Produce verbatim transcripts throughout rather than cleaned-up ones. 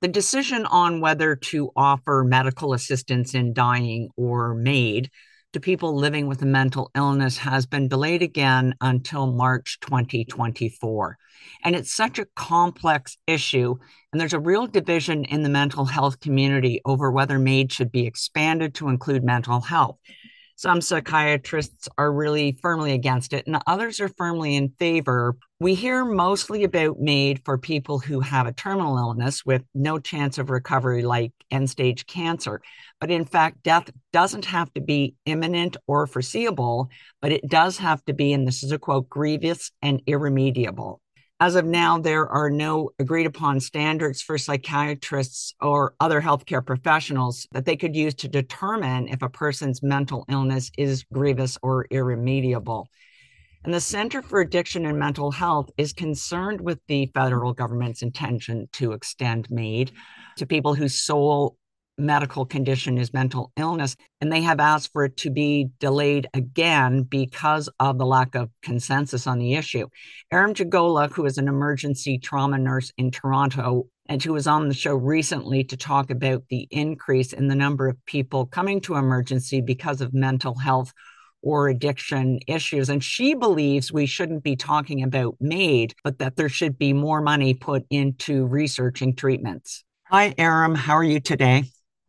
The decision on whether to offer medical assistance in dying or MAID to people living with a mental illness has been delayed again until March twenty twenty-four. And it's such a complex issue, and there's a real division in the mental health community over whether MAID should be expanded to include mental health. Some psychiatrists are really firmly against it, and others are firmly in favor. We hear mostly about MAID for people who have a terminal illness with no chance of recovery, like end stage cancer. But in fact, death doesn't have to be imminent or foreseeable, but it does have to be, and this is a quote, grievous and irremediable. As of now, there are no agreed upon standards for psychiatrists or other healthcare professionals that they could use to determine if a person's mental illness is grievous or irremediable. And the Center for Addiction and Mental Health is concerned with the federal government's intention to extend MAID to people whose sole medical condition is mental illness, and they have asked for it to be delayed again because of the lack of consensus on the issue. Aram Jagola, who is an emergency trauma nurse in Toronto and who was on the show recently to talk about the increase in the number of people coming to emergency because of mental health or addiction issues. And she believes we shouldn't be talking about MAID, but that there should be more money put into researching treatments. Hi, Aram. How are you today?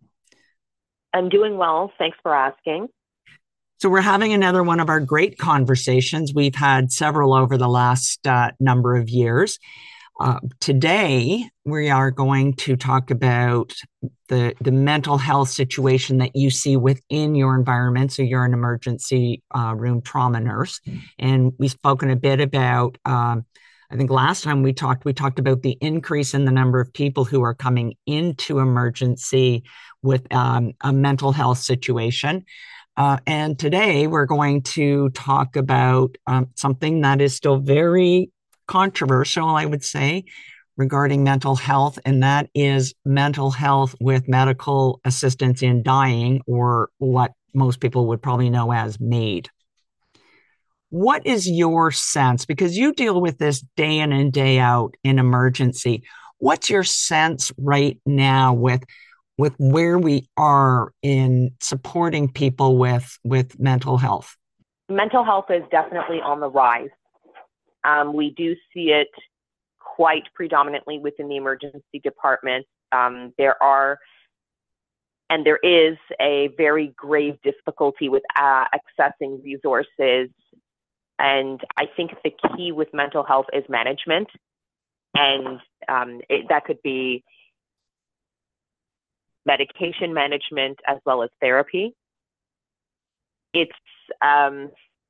I'm doing well. Thanks for asking. So we're having another one of our great conversations. We've had several over the last uh, number of years. Uh, today, we are going to talk about the, the mental health situation that you see within your environment. So you're an emergency uh, room trauma nurse. And we've spoken a bit about, um, I think last time we talked, we talked about the increase in the number of people who are coming into emergency with um, a mental health situation. Uh, and today we're going to talk about um, something that is still very controversial, I would say, regarding mental health, and that is mental health with medical assistance in dying, or what most people would probably know as MAID. What is your sense? Because you deal with this day in and day out in emergency. What's your sense right now with with where we are in supporting people with, with mental health? Mental health is definitely on the rise. Um, we do see it quite predominantly within the emergency department. Um, there are, and there is a very grave difficulty with uh, accessing resources. And I think the key with mental health is management. And um, it, that could be medication management as well as therapy. It's um,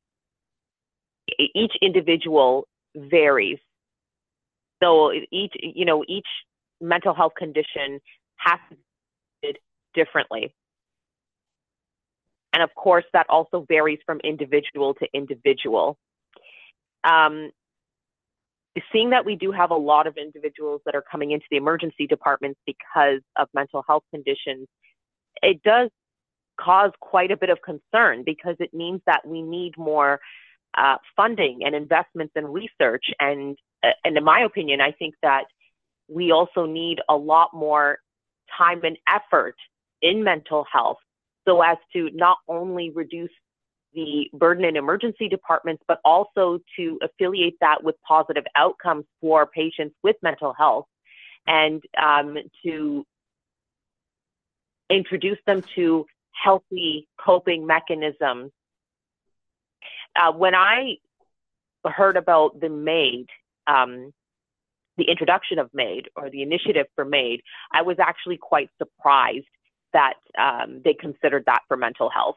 each individual varies. So each, you know, each mental health condition has to be treated differently. And of course, that also varies from individual to individual. Um, Seeing that we do have a lot of individuals that are coming into the emergency departments because of mental health conditions, it does cause quite a bit of concern, because it means that we need more uh, funding and investments in research. And, uh, and in my opinion, I think that we also need a lot more time and effort in mental health, so as to not only reduce the burden in emergency departments, but also to affiliate that with positive outcomes for patients with mental health, and um, to introduce them to healthy coping mechanisms. Uh, when I heard about the MAID, um, the introduction of MAID, or the initiative for MAID, I was actually quite surprised that um, they considered that for mental health.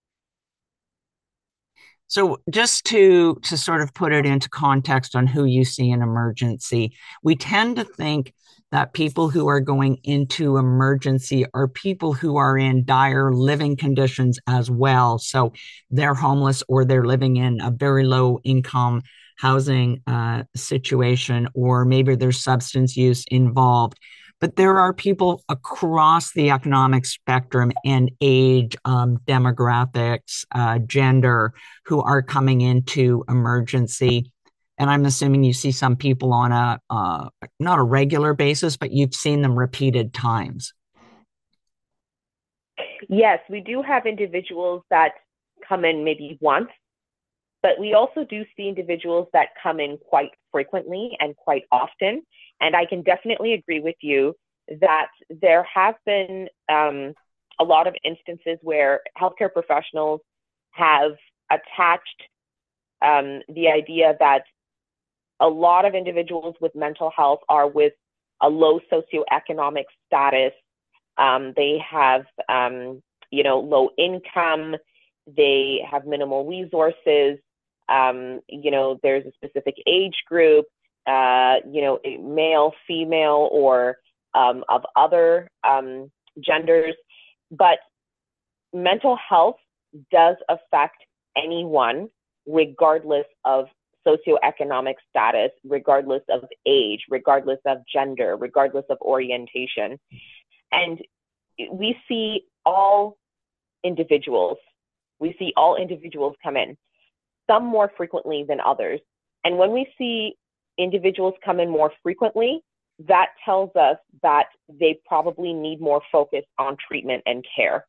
So just to, to sort of put it into context on who you see in emergency, we tend to think that people who are going into emergency are people who are in dire living conditions as well. So they're homeless, or they're living in a very low income housing uh, situation, or maybe there's substance use involved. But there are people across the economic spectrum and age, um, demographics, uh, gender, who are coming into emergency. And I'm assuming you see some people on a, uh, not a regular basis, but you've seen them repeated times. Yes, we do have individuals that come in maybe once, but we also do see individuals that come in quite frequently and quite often. And I can definitely agree with you that there have been um, a lot of instances where healthcare professionals have attached um, the idea that a lot of individuals with mental health are with a low socioeconomic status. Um, they have, um, you know, low income. They have minimal resources. Um, you know, there's a specific age group, uh, you know, male, female, or um, of other um, genders. But mental health does affect anyone, regardless of socioeconomic status, regardless of age, regardless of gender, regardless of orientation. And we see all individuals, we see all individuals come in, some more frequently than others. And when we see individuals come in more frequently, that tells us that they probably need more focus on treatment and care.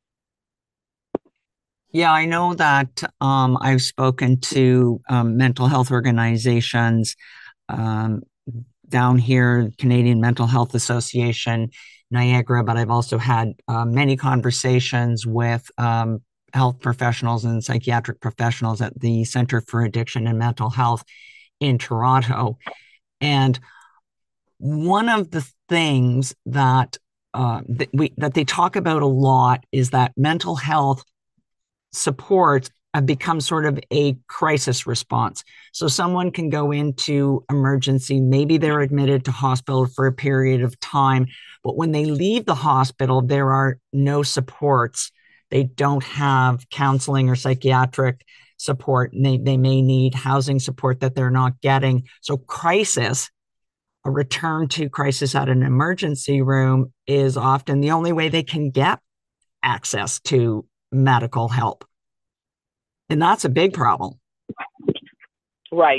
Yeah, I know that um, I've spoken to um, mental health organizations um, down here, Canadian Mental Health Association, Niagara, but I've also had uh, many conversations with um, health professionals and psychiatric professionals at the Center for Addiction and Mental Health in Toronto. And one of the things that uh, that, we, that they talk about a lot is that mental health support have become sort of a crisis response. So someone can go into emergency, maybe they're admitted to hospital for a period of time, but when they leave the hospital, there are no supports. They don't have counseling or psychiatric support. And they, they may need housing support that they're not getting. So crisis, a return to crisis at an emergency room, is often the only way they can get access to medical help. And that's a big problem. Right.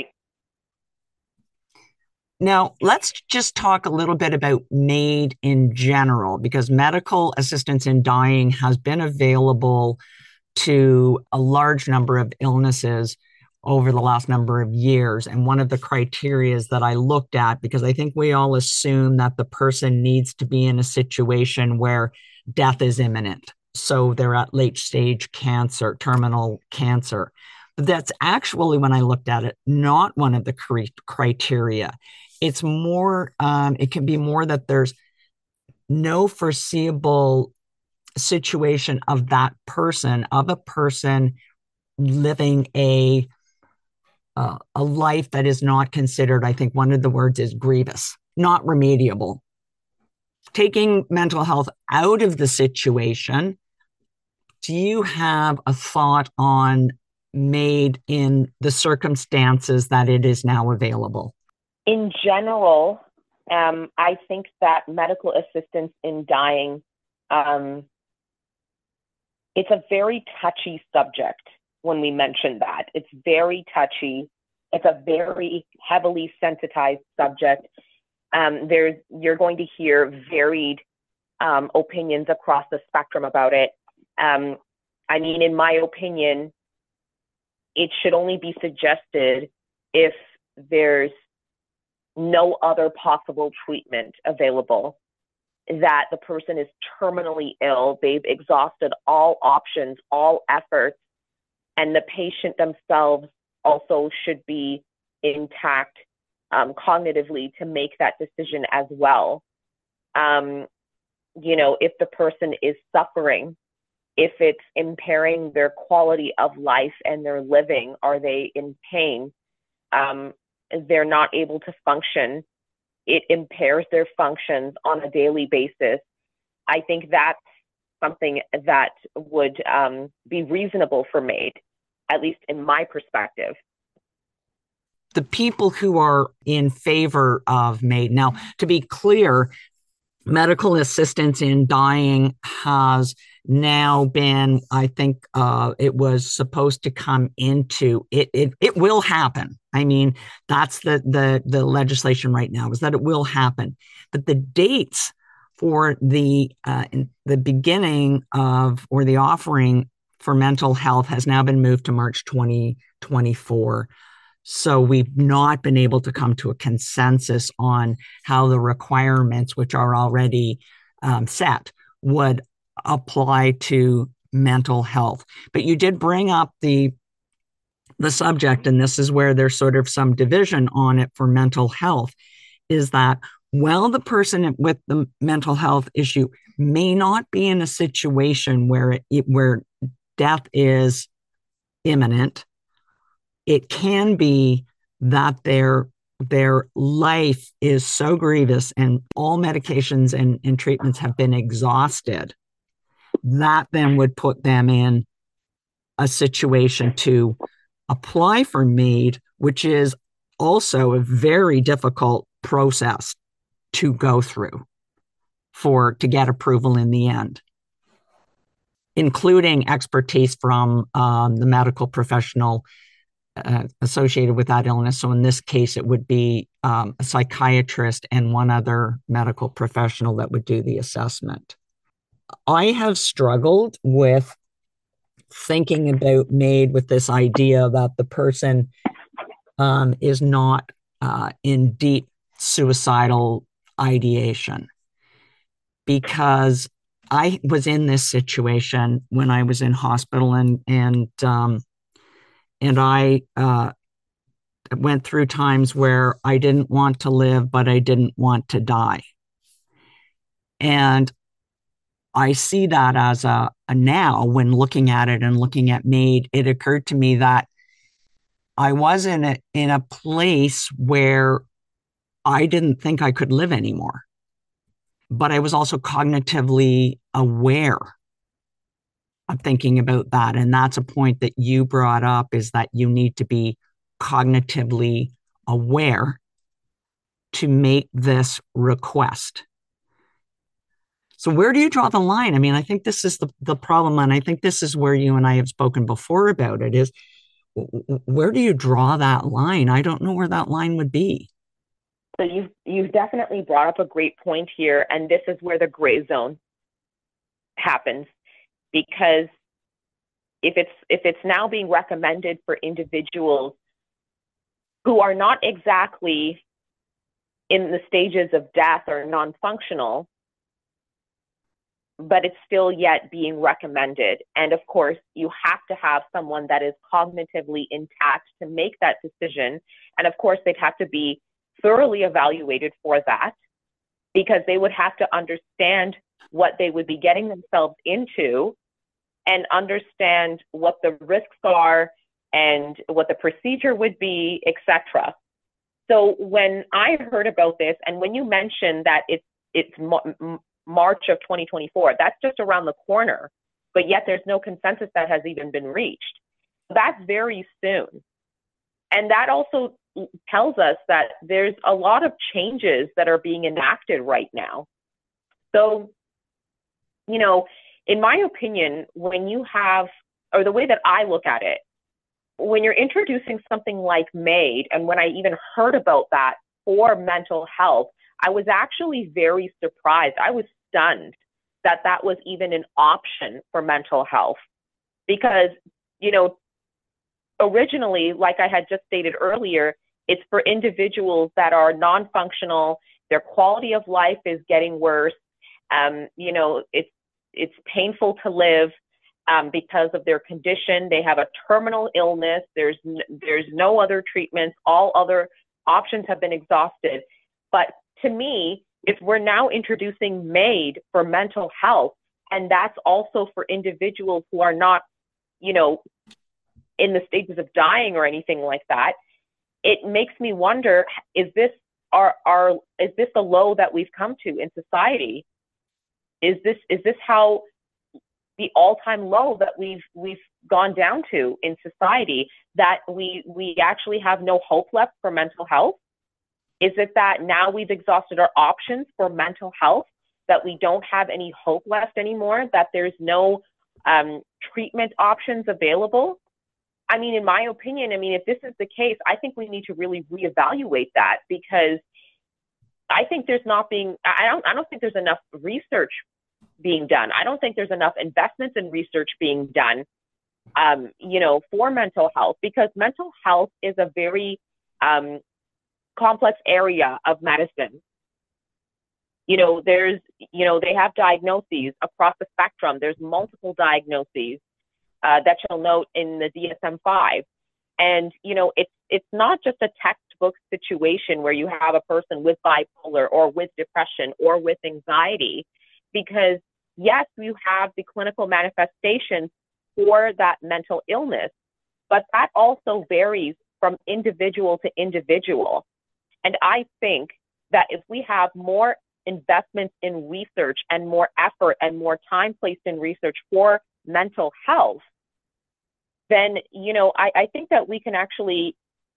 Now, let's just talk a little bit about MAID in general, because medical assistance in dying has been available to a large number of illnesses over the last number of years. And one of the criteria that I looked at, because I think we all assume that the person needs to be in a situation where death is imminent. So they're at late stage cancer, terminal cancer. But that's actually, when I looked at it, not one of the criteria. It's more, um, it can be more that there's no foreseeable situation of that person, of a person living a uh, a life that is not considered, I think one of the words is grievous, not remediable. Taking mental health out of the situation, do you have a thought on MAID in the circumstances that it is now available? In general, um, I think that medical assistance in dying, um, it's a very touchy subject when we mention that. It's very touchy. It's a very heavily sensitized subject. Um, there's, you're going to hear varied um, opinions across the spectrum about it. Um, I mean, in my opinion, it should only be suggested if there's no other possible treatment available, that the person is terminally ill, they've exhausted all options, all efforts, and the patient themselves also should be intact um, cognitively to make that decision as well. Um, you know, if the person is suffering, if it's impairing their quality of life and their living, are they in pain? Um, they're not able to function. It impairs their functions on a daily basis. I think that's something that would um, be reasonable for MAID, at least in my perspective. The people who are in favor of MAID, now, to be clear, medical assistance in dying has now been, I think uh, it was supposed to come into it, it. It will happen. I mean, that's the the the legislation right now is that it will happen, but the dates for the uh, the beginning of or the offering for mental health has now been moved to March twenty twenty-four. So we've not been able to come to a consensus on how the requirements, which are already um, set, would apply to mental health. But you did bring up the the subject, and this is where there's sort of some division on it for mental health, is that while the person with the mental health issue may not be in a situation where it, where death is imminent, it can be that their their life is so grievous and all medications and, and treatments have been exhausted. That then would put them in a situation to apply for MAID, which is also a very difficult process to go through for to get approval in the end, including expertise from um, the medical professional uh, associated with that illness. So in this case, it would be um, a psychiatrist and one other medical professional that would do the assessment. I have struggled with thinking about MAID with this idea that the person um, is not uh, in deep suicidal ideation, because I was in this situation when I was in hospital, and and um, and I uh, went through times where I didn't want to live, but I didn't want to die, and I see that as a, a now when looking at it and looking at MAID, it occurred to me that I was in a, in a place where I didn't think I could live anymore, but I was also cognitively aware of thinking about that. And that's a point that you brought up, is that you need to be cognitively aware to make this request. So where do you draw the line? I mean, I think this is the, the problem, and I think this is where you and I have spoken before about it, is where do you draw that line? I don't know where that line would be. So you've, you've definitely brought up a great point here, and this is where the gray zone happens, because if it's, if it's now being recommended for individuals who are not exactly in the stages of death or non-functional, but it's still yet being recommended. And of course, you have to have someone that is cognitively intact to make that decision. And of course, they'd have to be thoroughly evaluated for that, because they would have to understand what they would be getting themselves into and understand what the risks are and what the procedure would be, et cetera. So when I heard about this, and when you mentioned that it's, it's March of twenty twenty-four, that's just around the corner, but yet there's no consensus that has even been reached. That's very soon. And that also tells us that there's a lot of changes that are being enacted right now. So, you know, in my opinion, when you have, or the way that I look at it, when you're introducing something like MAID, and when I even heard about that for mental health, I was actually very surprised. I was stunned that that was even an option for mental health, because, you know, originally, like I had just stated earlier, it's for individuals that are non-functional, their quality of life is getting worse, um, you know, it's, it's painful to live um, because of their condition. They have a terminal illness, there's, there's no other treatments, all other options have been exhausted. But to me, if we're now introducing MAID for mental health, and that's also for individuals who are not, you know, in the stages of dying or anything like that, it makes me wonder, is this our, our is this the low that we've come to in society? Is this is this how the all-time low that we've we've gone down to in society, that we we actually have no hope left for mental health? Is it that now we've exhausted our options for mental health? that we don't have any hope left anymore, that there's no um, treatment options available. I mean, in my opinion, I mean, if this is the case, I think we need to really reevaluate that, because I think there's not being, I don't, I don't think there's enough research being done. I don't think there's enough investments in research being done, um, you know, for mental health, because mental health is a very um, complex area of medicine. You know, there's, you know, they have diagnoses across the spectrum. There's multiple diagnoses uh, that you'll note in the D S M five. And, you know, it's, it's not just a textbook situation where you have a person with bipolar or with depression or with anxiety, because yes, you have the clinical manifestations for that mental illness, but that also varies from individual to individual. And I think that if we have more investments in research and more effort and more time placed in research for mental health, then, you know, I, I think that we can actually,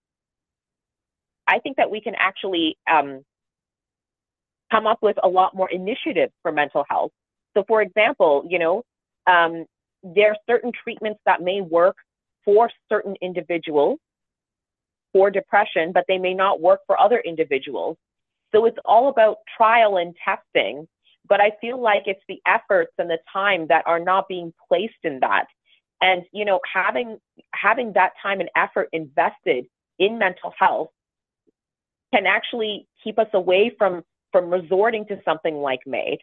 I think that we can actually um, come up with a lot more initiatives for mental health. So for example, you know, um, there are certain treatments that may work for certain individuals for depression, but they may not work for other individuals. So it's all about trial and testing, but I feel like it's the efforts and the time that are not being placed in that. And, you know, having, having that time and effort invested in mental health can actually keep us away from, from resorting to something like MAID.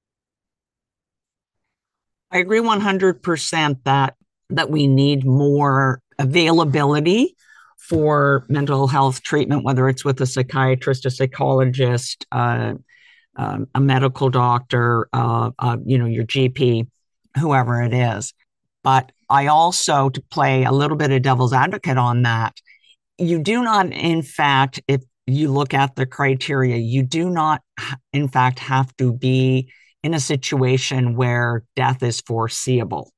I agree one hundred percent that, that we need more availability for mental health treatment, whether it's with a psychiatrist, a psychologist, uh, um, a medical doctor, uh, uh, you know, your G P, whoever it is. But I also, to play a little bit of devil's advocate on that, you do not, in fact, if you look at the criteria, you do not, in fact, have to be in a situation where death is foreseeable.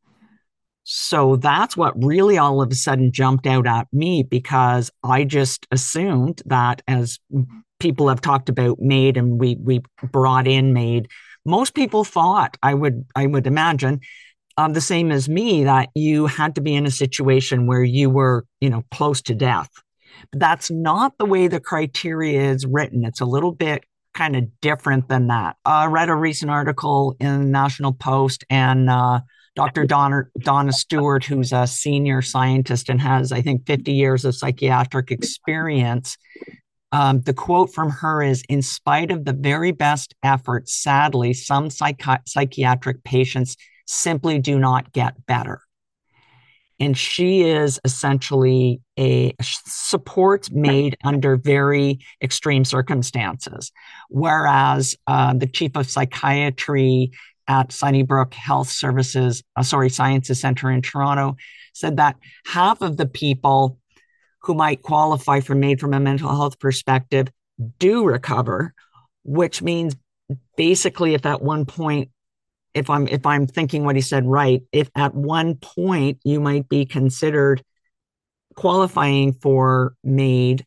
So that's what really all of a sudden jumped out at me, because I just assumed that, as people have talked about MAID and we we brought in MAID, most people thought, I would I would imagine, um, the same as me, that you had to be in a situation where you were, you know, close to death. But that's not the way the criteria is written. It's a little bit kind of different than that. Uh, I read a recent article in the National Post, and uh, Doctor Donna, Donna Stewart, who's a senior scientist and has, I think, fifty years of psychiatric experience. Um, the quote from her is, "In spite of the very best efforts, sadly, some psychi- psychiatric patients simply do not get better." And she is essentially a support MAID under very extreme circumstances. Whereas uh, the chief of psychiatry at Sunnybrook Health Services, uh, sorry, Sciences Center in Toronto, said that half of the people who might qualify for MAID from a mental health perspective do recover, which means basically if at one point, if I'm if I'm thinking what he said right, if at one point you might be considered qualifying for MAID,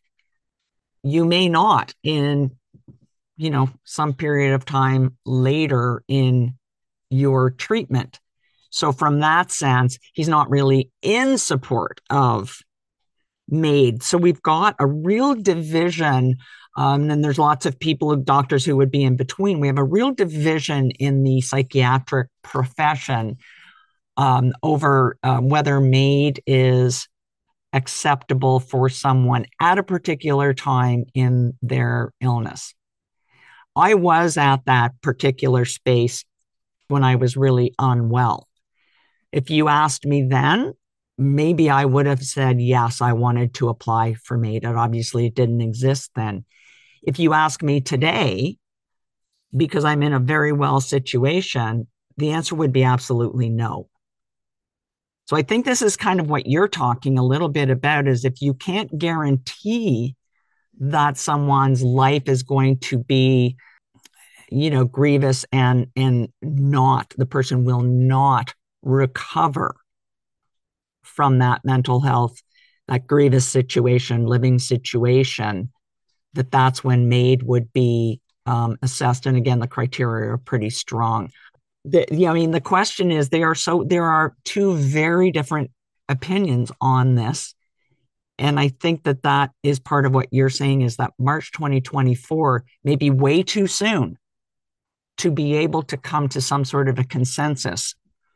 you may not in, you know, some period of time later in your treatment. So from that sense, he's not really in support of MAID. So we've got a real division. Um, and there's lots of people, doctors who would be in between. We have a real division in the psychiatric profession um, over uh, whether MAID is acceptable for someone at a particular time in their illness. I was at that particular space when I was really unwell. If you asked me then, maybe I would have said, yes, I wanted to apply for MAID. And obviously, it didn't exist then. If you ask me today, because I'm in a very well situation, the answer would be absolutely no. So I think this is kind of what you're talking a little bit about, is if you can't guarantee that someone's life is going to be, you know, grievous and, and not, the person will not recover from that mental health, that grievous situation, living situation, that that's when MAID would be um, assessed. And again, the criteria are pretty strong. The, yeah, I mean, the question is, they are so there are two very different opinions on this. And I think that that is part of what you're saying, is that March twenty twenty-four may be way too soon to be able to come to some sort of a consensus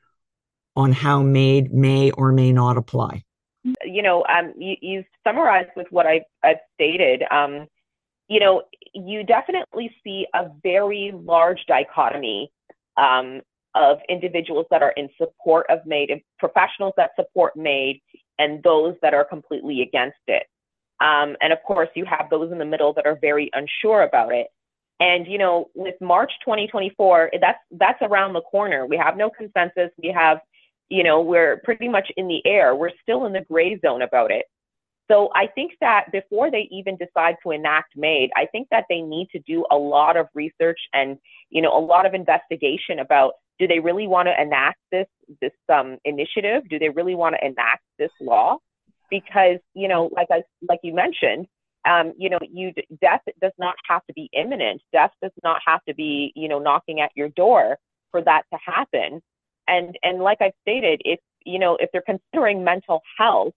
on how MAID may or may not apply. You know, um, you, you've summarized with what I've, I've stated. Um, you know, you definitely see a very large dichotomy um, of individuals that are in support of MAID, professionals that support MAID, and those that are completely against it. Um, and of course, you have those in the middle that are very unsure about it. And, you know, with March twenty twenty-four, that's that's around the corner. We have no consensus. We have, you know, we're pretty much in the air. We're still in the gray zone about it. So I think that before they even decide to enact MAID, I think that they need to do a lot of research and, you know, a lot of investigation about, do they really want to enact this this um, initiative? Do they really want to enact this law? Because, you know, like I like you mentioned, um, you know, you death does not have to be imminent. Death does not have to be, you know, knocking at your door for that to happen. And and like I've stated, if you know, if they're considering mental health,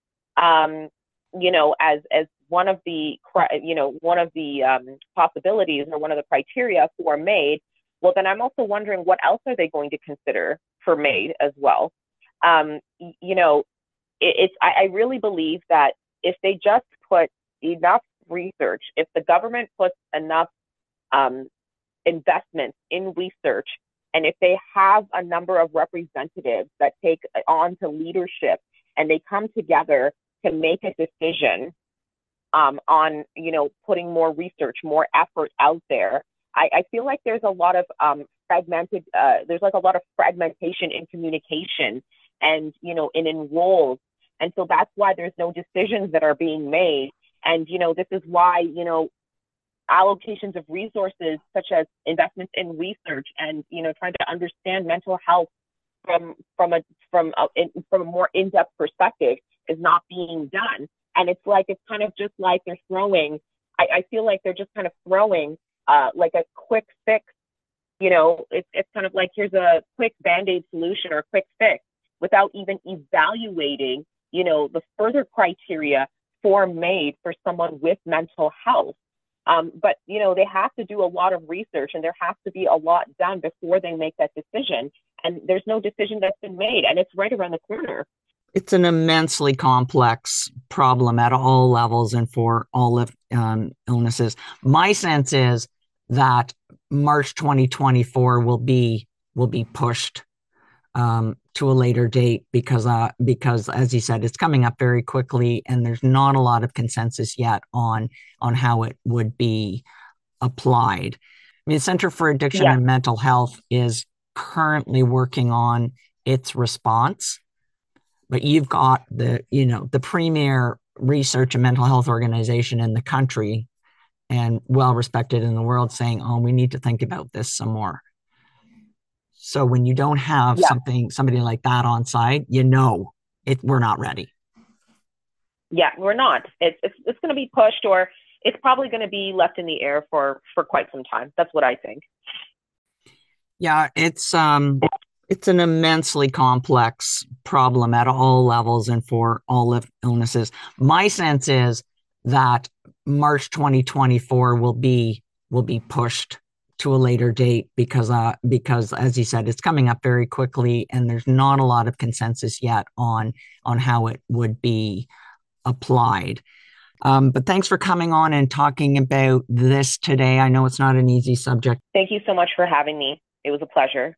um, you know, as as one of the, you know, one of the um, possibilities or one of the criteria for MAID, well, then I'm also wondering, what else are they going to consider for MAID as well? Um, you know, it, it's I, I really believe that if they just put enough research, if the government puts enough um, investments in research, and if they have a number of representatives that take on to leadership and they come together to make a decision um, on, you know, putting more research, more effort out there, I, I feel like there's a lot of um, fragmented, uh, there's like a lot of fragmentation in communication and, you know, in, in roles. And so that's why there's no decisions that are being made. And, you know, this is why, you know, allocations of resources such as investments in research and, you know, trying to understand mental health from from a from a in, from a more in-depth perspective is not being done. And it's like, it's kind of just like they're throwing, I, I feel like they're just kind of throwing uh, like a quick fix, you know, it's, it's kind of like, here's a quick Band-Aid solution or a quick fix without even evaluating, you know, the further criteria for MAID for someone with mental health. Um, but, you know, they have to do a lot of research and there has to be a lot done before they make that decision. And there's no decision that's been made, and it's right around the corner. It's an immensely complex problem at all levels and for all um, illnesses. My sense is that March twenty twenty-four will be will be pushed um, to a later date because uh, because as you said, it's coming up very quickly, and there's not a lot of consensus yet on on how it would be applied. I mean, Center for Addiction yeah. and Mental Health is currently working on its response, but you've got the, you know, the premier research and mental health organization in the country and well respected in the world saying, oh, we need to think about this some more. So when you don't have yeah. something, somebody like that on side, you know, it, we're not ready. Yeah, we're not. It's, it's, it's going to be pushed, or it's probably going to be left in the air for, for quite some time. That's what I think. Yeah, it's, um, it's an immensely complex problem at all levels and for all illnesses. My sense is that March twenty twenty-four will be will be pushed to a later date because uh because as you said, it's coming up very quickly, and there's not a lot of consensus yet on on how it would be applied. Um, but thanks for coming on and talking about this today. I know it's not an easy subject. Thank you so much for having me. It was a pleasure.